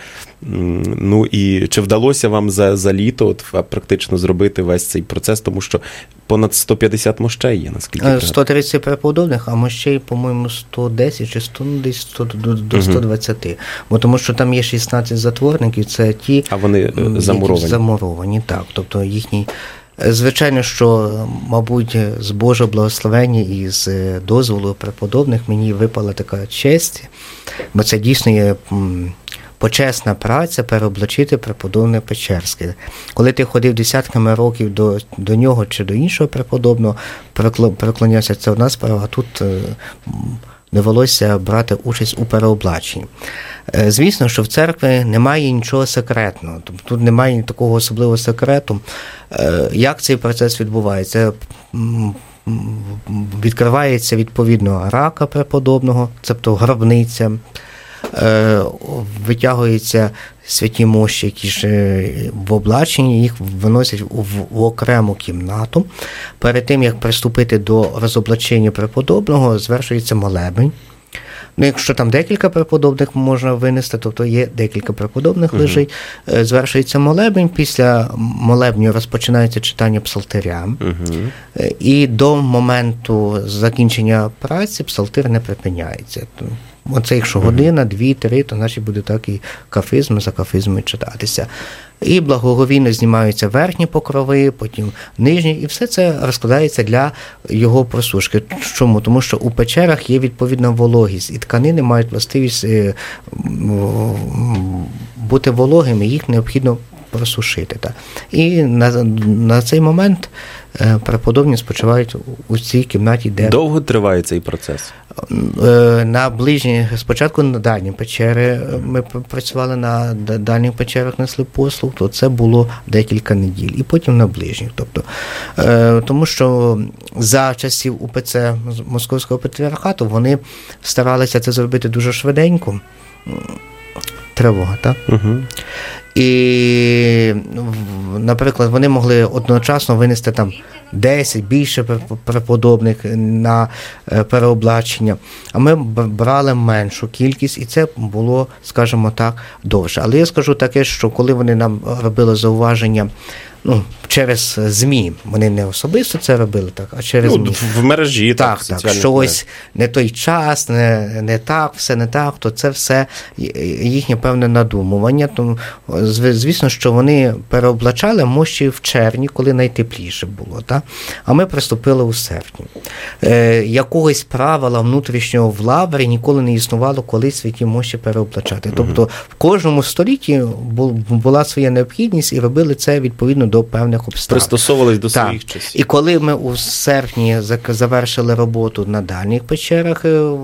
і чи вдалося вам за літо практично зробити весь цей процес, тому що понад 150 мощей є, наскільки я 130 преподобних, а мощей, по-моєму, 110 чи 100, до 120. Бо тому що там є 16 затворників, це ті, а вони замуровані, так. Тобто їхній... Звичайно, що, мабуть, з Божого благословення і з дозволу преподобних мені випала така честь, бо це дійсно є почесна праця переоблачити преподобне Печерське. Коли ти ходив десятками років до нього чи до іншого преподобного, переклонявся, це одна справа, а тут довелося брати участь у переоблаченні. Звісно, що в церкві немає нічого секретного, тут немає такого особливого секрету. Як цей процес відбувається? Відкривається, відповідно, рака преподобного, тобто гробниця, витягуються святі мощі, які ж в облаченні, їх виносять в окрему кімнату. Перед тим, як приступити до розоблачення преподобного, звершується молебень. Якщо там декілька преподобних можна винести, тобто є декілька преподобних лежить, звершується молебень, після молебню розпочинається читання псалтиря, і до моменту закінчення праці псалтир не припиняється. Оце якщо година, 2-3, то значить буде так і кафизм за кафизмом читатися. І благоговійно знімаються верхні покрови, потім нижні, і все це розкладається для його просушки. Чому? Тому що у печерах є відповідна вологість, і тканини мають властивість бути вологими, їх необхідно просушити. І на цей момент преподобні спочивають у цій кімнаті, де... Довго триває цей процес? На ближні, спочатку на дальні печери, ми працювали на дальніх печерах, несли послуг, то це було декілька неділь, і потім на ближніх. Тобто, тому що за часів УПЦ Московського патріархату вони старалися це зробити дуже швиденько. Тривога, так? І, наприклад, вони могли одночасно винести там 10, більше преподобних на переоблачення, а ми брали меншу кількість, і це було, скажімо так, довше. Але я скажу таке, що коли вони нам робили зауваження, через ЗМІ, вони не особисто це робили, так, а через ЗМІ. В мережі, так, що ось не той час, не так, все не так, то це все їхнє певне надумування. Тому, звісно, що вони переоблачали мощі в червні, коли найтепліше було, так? А ми приступили у серпні. Якогось правила внутрішнього в лаврі ніколи не існувало, коли святі мощі переоблачати. Тобто в кожному столітті була своя необхідність, і робили це відповідно до певних обставин. Пристосовувались до своїх часів. І коли ми у серпні завершили роботу на дальніх печерах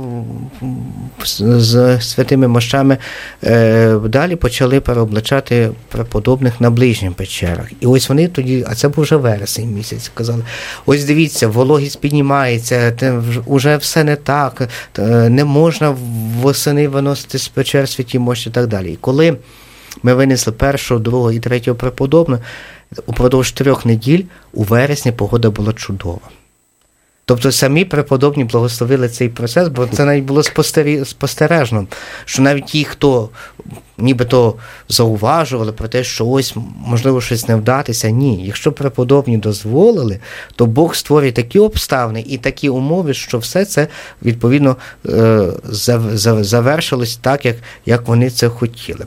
з святими мощами, далі почали переоблачати преподобних на ближніх печерах. І ось вони тоді, а це був вже вересень місяць, казали, ось дивіться, вологість піднімається, вже все не так, не можна восени виносити з печер святі мощі і так далі. І коли ми винесли 1, 2 і 3 преподобного. Упродовж 3 неділь у вересні погода була чудова. Тобто самі преподобні благословили цей процес, бо це навіть було спостережно, що навіть ті, хто нібито зауважували про те, що ось, можливо, щось не вдатися, ні. Якщо преподобні дозволили, то Бог створює такі обставини і такі умови, що все це, відповідно, завершилось так, як вони це хотіли.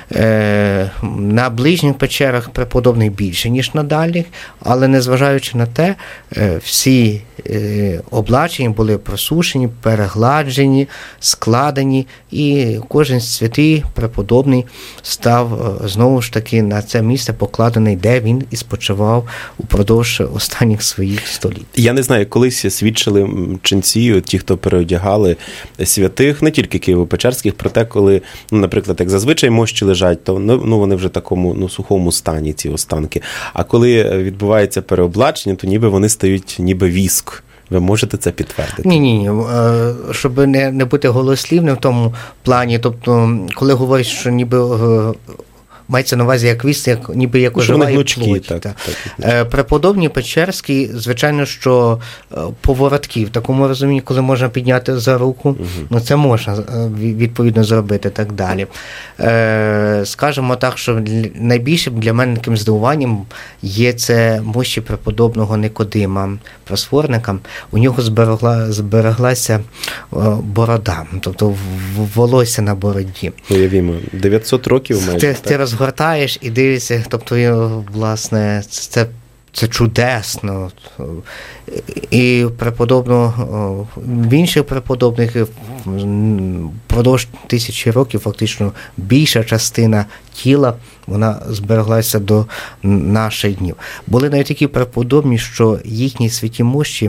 На ближніх печерах преподобних більше, ніж на дальніх, але незважаючи на те, всі облачення були просушені, перегладжені, складені, і кожен святий преподобний став знову ж таки на це місце покладений, де він і спочивав упродовж останніх своїх століть. Я не знаю, колись свідчили ченці, ті, хто переодягали святих, не тільки Києво-Печерських, про те, коли, наприклад, як зазвичай мощі лежать, то вони вже в такому сухому стані, ці останки. А коли відбувається переоблачення, то ніби вони стають ніби віск. Ви можете це підтвердити? Ні. Щоб не бути голослівним в тому плані, тобто, коли говорять, що ніби мається на увазі як віст, ніби як оживає плоть. Преподобні Печерські, звичайно, що поворотків, в такому розумінні, коли можна підняти за руку, це можна відповідно зробити, так далі. Скажемо так, що найбільшим для мене таким здивуванням є це мощі преподобного Никодима Просфорника. У нього збереглася борода, тобто волосся на бороді. Уявімо, 900 років майже. Ти розгортаєш і дивишся, тобто, власне, це чудесно. І в інших преподобних впродовж 1000 років фактично більша частина тіла, вона збереглася до наших днів. Були навіть такі преподобні, що їхні святі мощі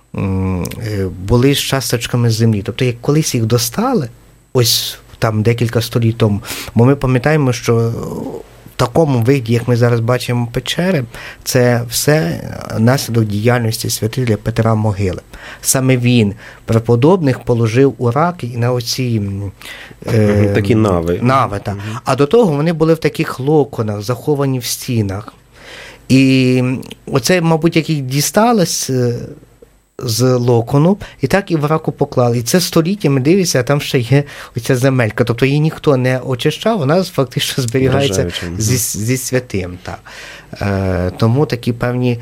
були з часточками землі. Тобто, як колись їх достали, ось там декілька століть тому, бо ми пам'ятаємо, що в такому виді, як ми зараз бачимо печери, це все наслідок діяльності святителя Петра Могили. Саме він преподобних положив у раки і на оці такі нави. Так. А до того вони були в таких локонах, заховані в стінах. І оце, мабуть, як їх дісталось з локону, і так і в раку поклали. І це століттями дивишся, а там ще є оця земелька. Тобто її ніхто не очищав, вона фактично зберігається зі святим. Так. Тому такі певні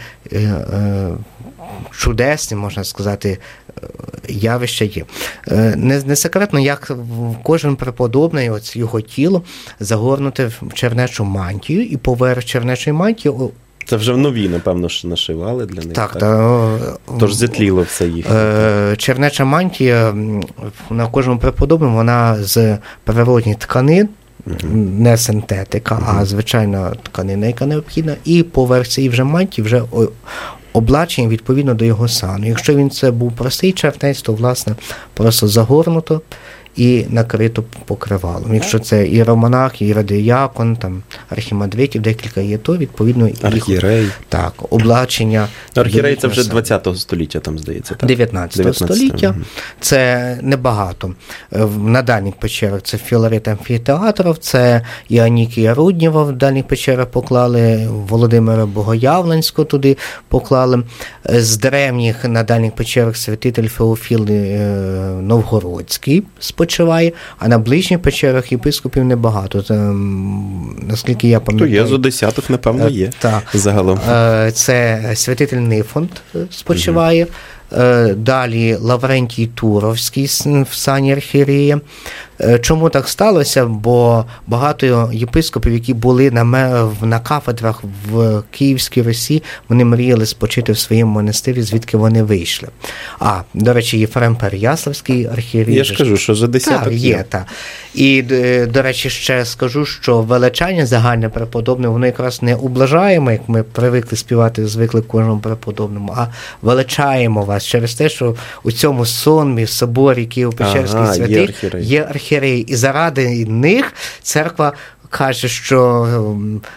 чудесні, можна сказати, явища є. Не секретно, як кожен преподобний, його тіло загорнуте в чернечу мантію, і поверх чернечої мантії це вже нові, напевно, нашивали для них. Так. Тож зітліло все їх. Чернеча мантія на кожному преподобному, вона з природних тканин, не синтетика, а звичайна тканина, яка необхідна, і поверх цієї вже мантії вже облачення відповідно до його сану. Якщо він це був простий чернець, то, власне, просто загорнуто і накрито покривалом. Якщо це іеромонах, іеродіякон, там архімандритів декілька є, то відповідно архієрей. Так, облачення. Архієрей це вже 20-го століття, там здається, так? 19 століття. Це небагато. На дальніх печерах це Філарет Амфітеатров, це Іонікія Руднєва в дальніх печерах поклали, Володимира Богоявленського туди поклали. З древніх на дальніх печерах святитель Феофіл Новгородський спочиває, а на ближніх печерах єпископів небагато. Наскільки я пам'ятаю. То є зо десяток, напевно, є. Загалом. Це святитель Нифонт спочиває. Далі Лаврентій Туровський в сані архієрея. Чому так сталося? Бо багато єпископів, які були на кафедрах в Київській Русі, вони мріяли спочити в своєму монастирі, звідки вони вийшли. До речі, Єфрем Переяславський архієрей. Я ж кажу, що за десяток є. Так. І, до речі, ще скажу, що величання загальне преподобне, воно якраз не ублажаємо, як ми привикли співати, звикли кожному преподобному, а величаємо вас через те, що у цьому сонмі, в соборі Києво-Печерських святих є архієреї. І заради них церква каже, що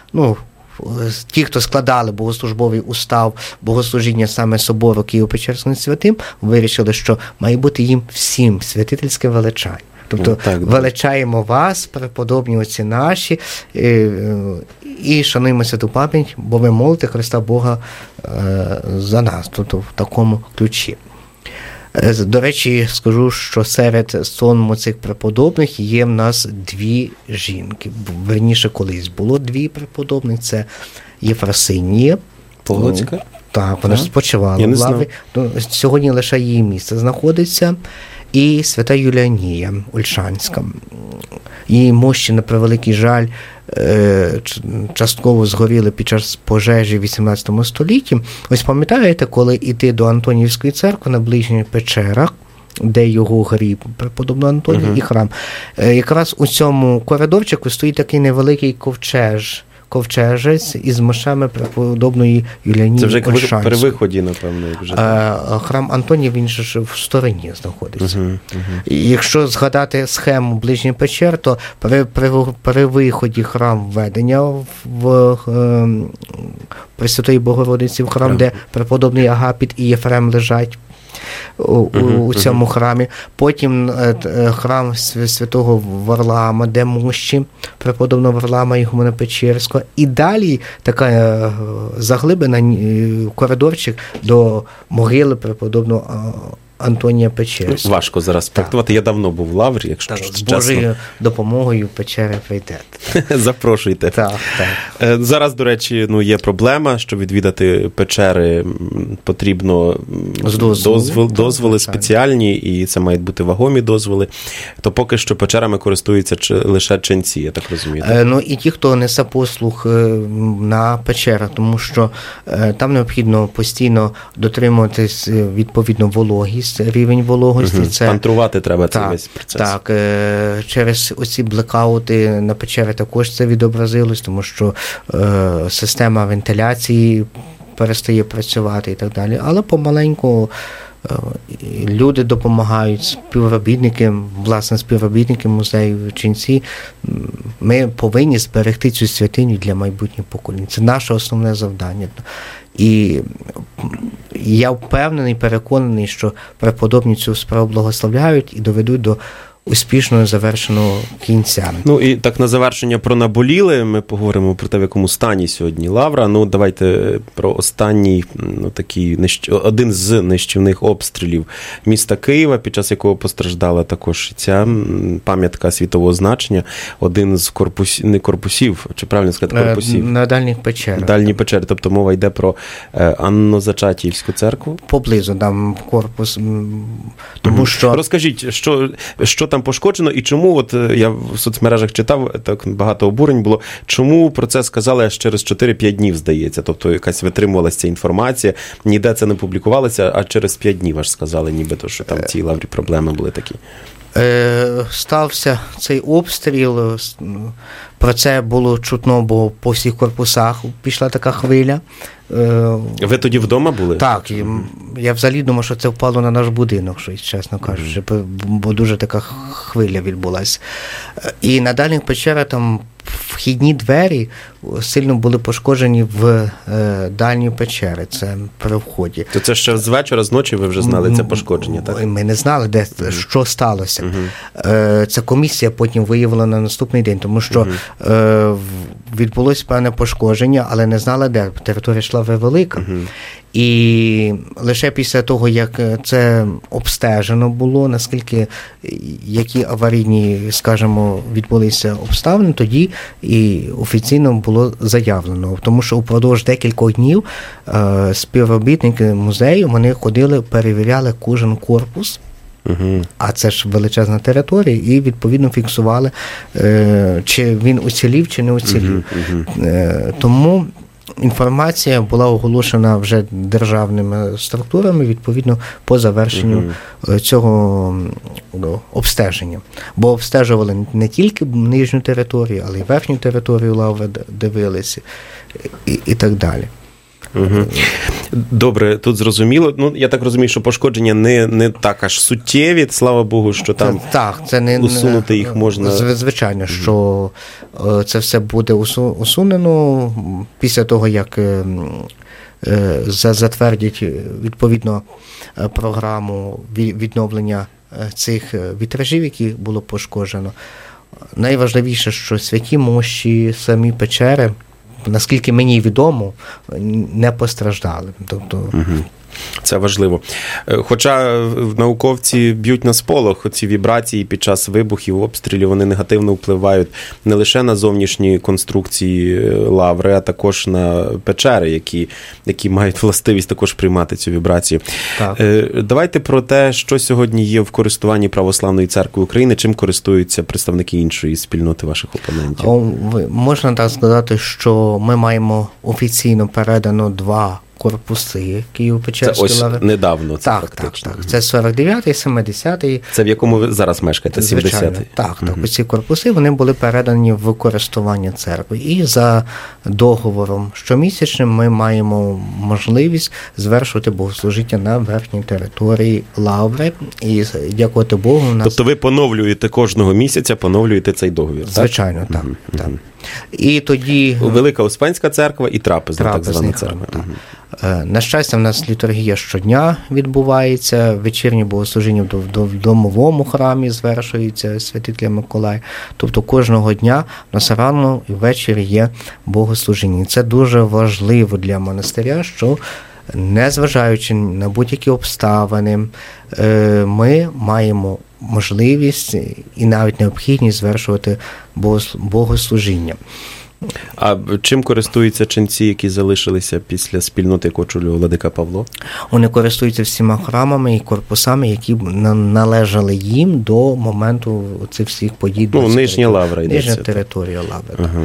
ті, хто складали богослужбовий устав богослужіння саме собору Києво-Печерським святим, вирішили, що має бути їм всім святительське величання. Тобто величаємо вас, преподобні отці наші, і шануємо святу пам'ять, бо ви молите Христа Бога за нас, тобто в такому ключі. До речі, скажу, що серед сонму цих преподобних є в нас 2 жінки. Верніше, колись було 2 преподобних. Це Єфросинія Полоцька? Так, вона ж спочивала в Лаврі. Сьогодні лише її місце знаходиться. І свята Юліанія Ольшанська. Її мощі, на превеликий жаль, частково згоріли під час пожежі в 18 столітті. Ось пам'ятаєте, коли йти до Антонівської церкви на ближніх печерах, де його гріб преподобного Антонія, і храм, якраз у цьому коридорчику стоїть такий невеликий ковчежець із мощами преподобної Юліанії Ольшанської. Це вже при виході, напевно. Вже. Храм Антонія, він же в стороні знаходиться. І якщо згадати схему ближніх печер, то при виході храм введення в Пресвятої Богородиці, в храм, де преподобний Агапіт і Єфрем лежать у цьому храмі. Потім храм святого Варлаама, де мощі преподобного Варлаама Ігумена Печерського. І далі така заглиблена коридорчик до могили преподобного Антонія Печерського. Важко зараз практикувати. Я давно був в Лаврі, якщо чесно. З Божою допомогою печери прийдете. Запрошуйте. Так. Зараз, до речі, є проблема, що відвідати печери потрібно дозволи спеціальні, і це мають бути вагомі дозволи. То поки що печерами користуються лише ченці, я так розумію. І ті, хто несе послуг на печерах, тому що там необхідно постійно дотримуватись відповідно вологість, рівень вологості. Це пантрувати треба цей весь процес. Так, через оці блекаути на печери також це відобразилось, тому що система вентиляції перестає працювати і так далі. Але помаленьку люди допомагають, співробітники музею, ченці. Ми повинні зберегти цю святиню для майбутніх поколінь. Це наше основне завдання. І я впевнений, переконаний, що преподобні цю справу благословляють і доведуть до успішно завершеного кінця. І так на завершення про наболіле. Ми поговоримо про те, в якому стані сьогодні Лавра. Давайте про останній один з нищівних обстрілів міста Києва, під час якого постраждала також ця пам'ятка світового значення. Один з корпусів, чи правильно сказати, корпусів? На дальніх печерах. Дальні печери, тобто мова йде про Анно-Зачатіївську церкву. Поблизу там корпус. Тому що... Розкажіть, що там пошкоджено і чому, я в соцмережах читав, так багато обурень було, чому про це сказали аж через 4-5 днів, здається, тобто якась витримувалася ця інформація, ніде це не публікувалося, а через 5 днів аж сказали, нібито, що там в цій Лаврі проблеми були такі. Стався цей обстріл, про це було чутно, бо по всіх корпусах пішла така хвиля. Ви тоді вдома були? Так, я взагалі думав, що це впало на наш будинок, щось, чесно кажучи, бо дуже така хвиля відбулася. І на дальніх печерах там вхідні двері сильно були пошкоджені в дальні печери, це при вході. То це ще з вечора, з ночі ви вже знали це пошкодження, так? Ми не знали, що сталося. Ця комісія потім виявила на наступний день, тому що відбулось певне пошкодження, але не знали де. Територія йшла велика. І лише після того, як це обстежено було, наскільки які аварійні, скажімо, відбулися обставини, тоді і офіційно було заявлено. Тому що упродовж декількох днів співробітники музею, вони ходили, перевіряли кожен корпус, а це ж величезна територія, і відповідно фіксували, чи він уцілів, чи не уцілів. Тому інформація була оголошена вже державними структурами, відповідно, по завершенню цього обстеження. Бо обстежували не тільки нижню територію, але й верхню територію Лаври дивилися і так далі. Добре, тут зрозуміло. Я так розумію, що пошкодження не так аж суттєві, слава Богу, що там усунути їх можна. Звичайно, що це все буде усунено після того, як затвердять відповідно програму відновлення цих вітражів, які було пошкоджено. Найважливіше, що святі мощі, самі печери, наскільки мені відомо, не постраждали. Тобто... Це важливо. Хоча науковці б'ють на сполох, ці вібрації під час вибухів, обстрілів, вони негативно впливають не лише на зовнішні конструкції лаври, а також на печери, які мають властивість також приймати цю вібрацію. Так. Давайте про те, що сьогодні є в користуванні Православної Церкви України, чим користуються представники іншої спільноти ваших опонентів. Можна так сказати, що ми маємо офіційно передано 2 корпуси Києво-Печерської лаври. Це ось недавно. Так. Це 49-й, 70-й. Це в якому ви зараз мешкаєте, 70-й? Так. Ці корпуси, вони були передані в користування церкви. І за договором щомісячним ми маємо можливість звершувати богослужіння на верхній території лаври. І дякувати Богу. Тобто ви поновлюєте кожного місяця, поновлюєте цей договір, так? Звичайно, так. І тоді... Велика Успенська церква і трапезна, так звана церква. На щастя, в нас літургія щодня відбувається, вечірнє богослужіння в домовому храмі звершується святителя Миколая. Тобто кожного дня на нас рано і ввечері є богослужіння. Це дуже важливо для монастиря, що незважаючи на будь-які обставини, ми маємо можливість і навіть необхідність звершувати богослужіння. А чим користуються ченці, які залишилися після спільноти, яку очолював владика Павло? Вони користуються всіма храмами і корпусами, які належали їм до моменту цих всіх подій. Нижня лавра йдеться. Нижня територія лаври. Ага.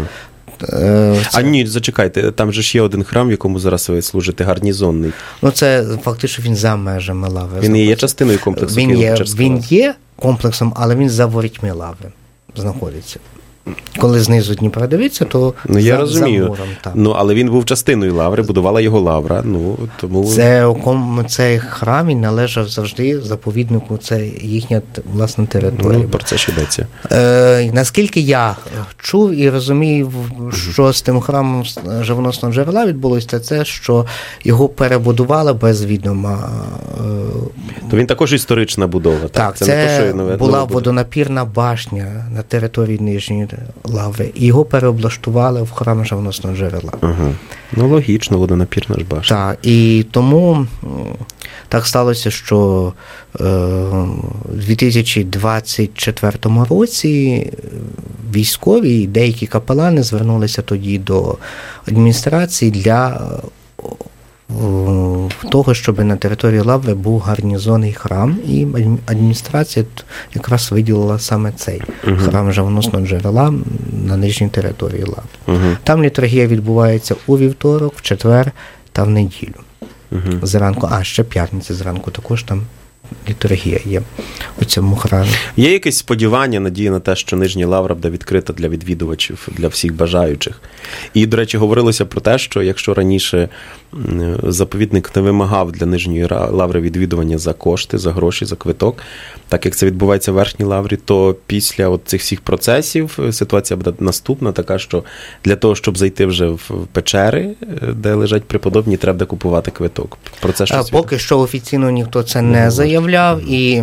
Ні, зачекайте, там же ж є один храм, в якому зараз ви служите, гарнізонний. Це фактично він за межами лаври. Він є частиною комплексу Києво-Печерського? Він є комплексом, але він за ворітьми лаври знаходиться. Коли знизу Дніпра дивиться, то я розумію. Муром, так. Але він був частиною лаври, будувала його лавра. Тому... Цей храм він належав завжди заповіднику, це їхня власна територія. Про це ж йдеться. Наскільки я чув і розумію, що з тим храмом живоносного джерела відбулося, це що його перебудували без відома. То він також історична будова. Так, це була водонапірна башня на території Нижньої лаври. І його переоблаштували в храм живоносного джерела. Ага. Логічно, водонапірна ж башня. Так, і тому так сталося, що в 2024 році військові і деякі капелани звернулися тоді до адміністрації для того, щоб на території лаври був гарнізонний храм, і адміністрація якраз виділила саме цей храм живоносного джерела на нижній території лаври. Там літургія відбувається у вівторок, в четвер та в неділю. Зранку, ще п'ятниця зранку також там літургія є у цьому храмі. Є якесь сподівання, надія на те, що Нижня лавра буде відкрита для відвідувачів, для всіх бажаючих? І, до речі, говорилося про те, що якщо раніше заповідник не вимагав для Нижньої лаври відвідування за кошти, за гроші, за квиток, так як це відбувається в Верхній лаврі, то після цих всіх процесів ситуація буде наступна, така, що для того, щоб зайти вже в печери, де лежать преподобні, треба купувати квиток. Про це щось поки що офіційно ніхто це не заявляв, і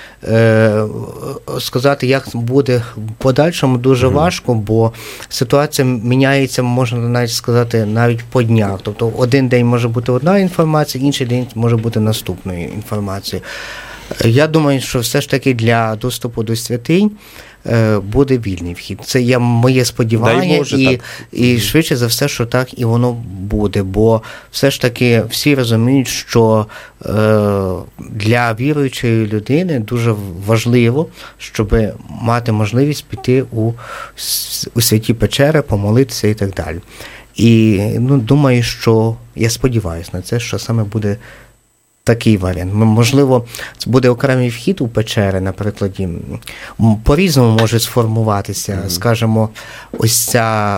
сказати, як буде в подальшому, дуже важко, бо ситуація міняється, можна навіть сказати, навіть по днях. Тобто один день може бути одна інформація, інший день може бути наступною інформацією. Я думаю, що все ж таки для доступу до святинь буде вільний вхід. Це є моє сподівання, Боже, і швидше за все, що так і воно буде, бо все ж таки всі розуміють, що для віруючої людини дуже важливо, щоб мати можливість піти у святі печери, помолитися і так далі. І думаю, що я сподіваюся на це, що саме буде такий варіант. Можливо, це буде окремий вхід у печери, наприклад, по-різному може сформуватися, скажімо, ось ця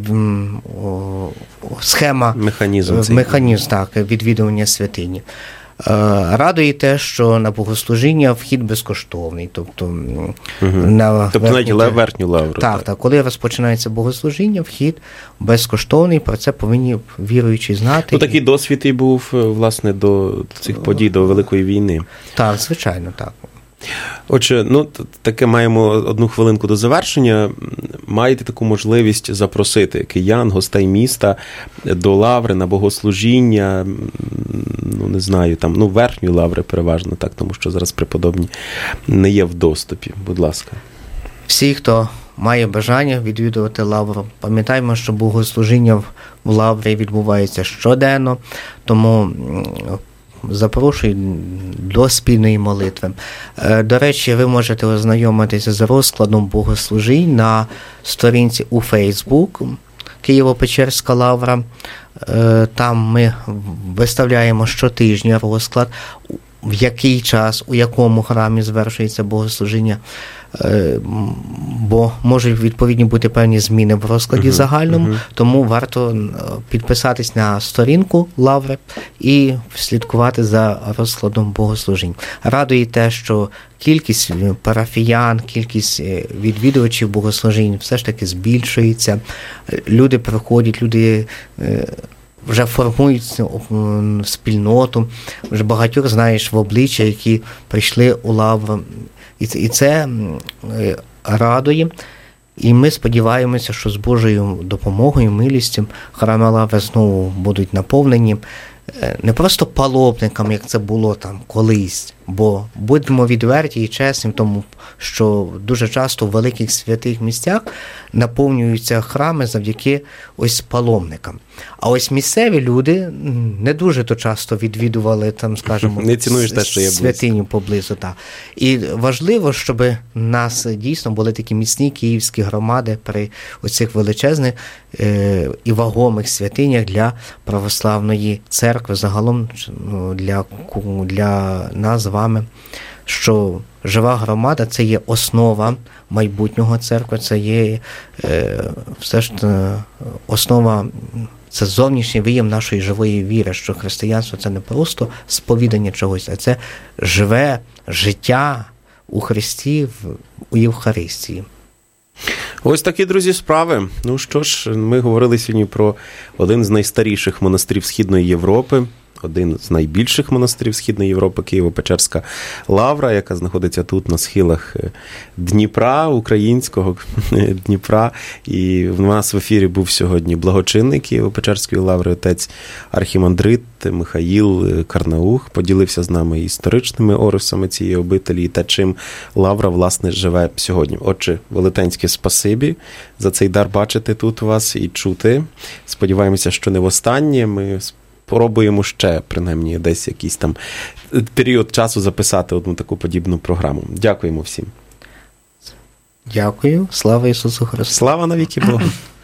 схема, механізм відвідування святині. Радує те, що на богослужіння вхід безкоштовний. Тобто навіть верхню лавру. Так. Коли розпочинається богослужіння, вхід безкоштовний, про це повинні віруючі знати. Такий досвід і був, власне, до цих подій, до Великої війни. Так, звичайно, так. Отже, таке маємо одну хвилинку до завершення. Маєте таку можливість запросити киян, гостей міста до лаври на богослужіння, не знаю, верхньої лаври переважно, так, тому що зараз преподобні не є в доступі. Будь ласка. Всі, хто має бажання відвідувати лавру, пам'ятаємо, що богослужіння в лаврі відбувається щоденно, тому запрошую до спільної молитви. До речі, ви можете ознайомитися з розкладом богослужінь на сторінці у Facebook Києво-Печерська лавра. Там ми виставляємо щотижня розклад, в який час, у якому храмі звершується богослужіння, бо можуть відповідні бути певні зміни в розкладі загальному, тому варто підписатись на сторінку лаври і слідкувати за розкладом богослужінь. Радує те, що кількість парафіян, кілька відвідувачів богослужінь все ж таки збільшується. Люди приходять, люди вже формують спільноту, вже багатьох знаєш в обличчя, які прийшли у лавру. І це радує. І ми сподіваємося, що з Божою допомогою, милістю храми лаври знову будуть наповнені не просто паломниками, як це було там колись, бо будемо відверті і чесні в тому, що дуже часто в великих святих місцях наповнюються храми завдяки ось паломникам. А ось місцеві люди не дуже то часто відвідували там, скажімо, не цінуєш те, що є святиню поблизу. Так. І важливо, щоб у нас дійсно були такі міцні київські громади при оцих величезних і вагомих святинях для православної церкви, загалом для нас з вами, що жива громада – це є основа майбутнього церкви, це є все ж основа, це зовнішній вияв нашої живої віри, що християнство – це не просто сповідання чогось, а це живе життя у Христі, у Євхаристії. Ось такі, друзі, справи. Ну що ж, ми говорили сьогодні про один з найстаріших монастирів Східної Європи, один з найбільших монастирів Східної Європи, Києво-Печерська лавра, яка знаходиться тут на схилах Дніпра, українського Дніпра. І в нас в ефірі був сьогодні благочинник Києво-Печерської лаври, отець архімандрит Михаїл Карнаух. Поділився з нами історичними орисами цієї обителі та чим лавра, власне, живе сьогодні. Отже, велетенське спасибі за цей дар бачити тут вас і чути. Сподіваємося, що не востаннє. Ми спробуємо ще, принаймні, десь якийсь там період часу записати одну таку подібну програму. Дякуємо всім. Дякую. Слава Ісусу Христу. Слава навіки Богу.